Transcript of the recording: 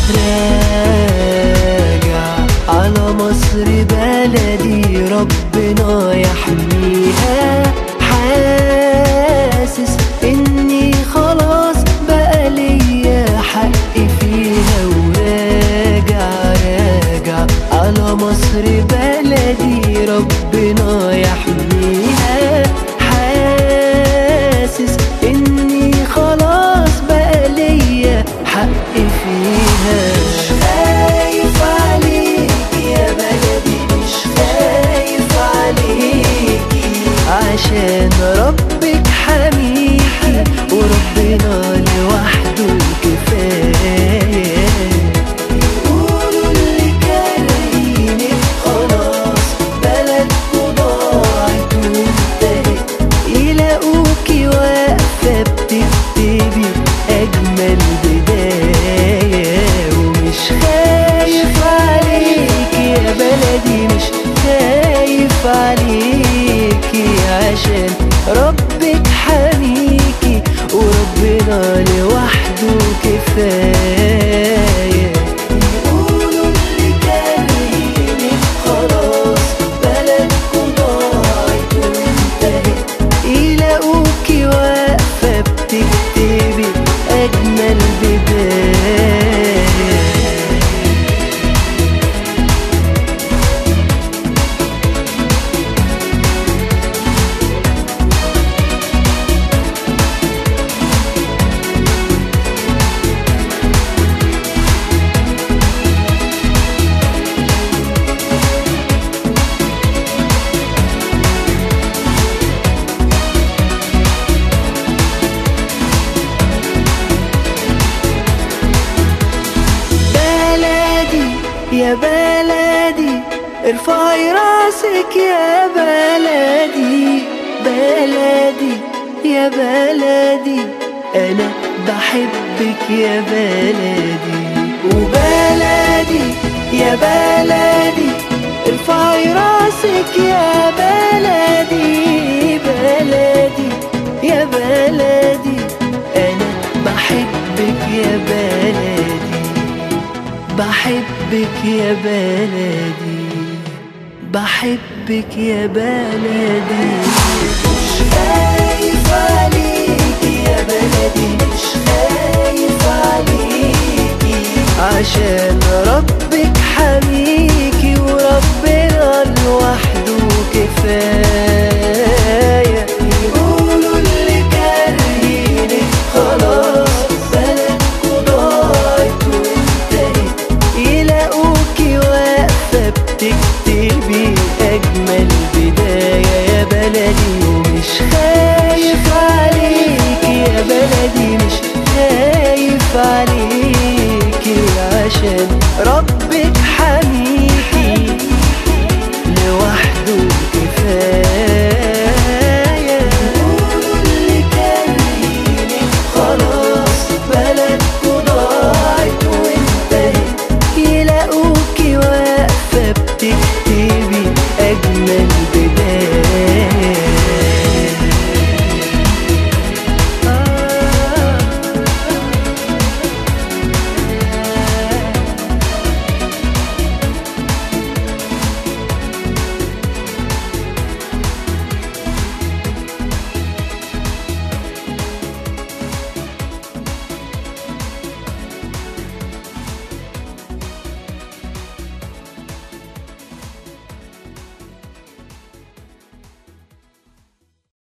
راجع على مصر بلدي ربنا يحميها، حاسس اني خلاص بقى ليا حق فيها، وراجع على مصر بلدي ربنا يحميها، حاسس اني خلاص بقى ليا حق فيها. مش خايف عليك يا بلدي، مش خايف عليكي، عشان ربك حميكي وربنا لوحده الكفاية. يقولوا اللي كارهينك خلاص بلدكوا ضاعت وانتهت، يلاقوكي واقفة بتكتبي أجمل بداية. ومش خايف عليك يا بلدي، مش خايف عليكي، عشان ربك حميكي وربنا لوحده كفاية. يقولوا اللي كارهينك خلاص بلدكوا ضاعت وانتهت، يلاقوكي واقفة بتكتبي أجمل بداية. يا بلدي ارفعي راسك يا بلدي، بلدي يا بلدي انا بحبك يا بلدي. وبلدي يا بلدي ارفعي راسك يا بلدي، بلدي يا بلدي انا بحبك يا بلدي، بحبك يا بلدي، بحبك يا بلدي. مش خايف عليكي يا بلدي، مش خايف عليكي، عشان ربك حميكي وربنا لوحده كفاية. يقولوا اللي كارهينك خلاص بلدكوا ضاعت وانتهت، يلاقوكي واقفة بتكتبي أجمل بداية يا بلدي. ومش خايف عليكي يا بلدي، مش خايف عليكي، عشان رب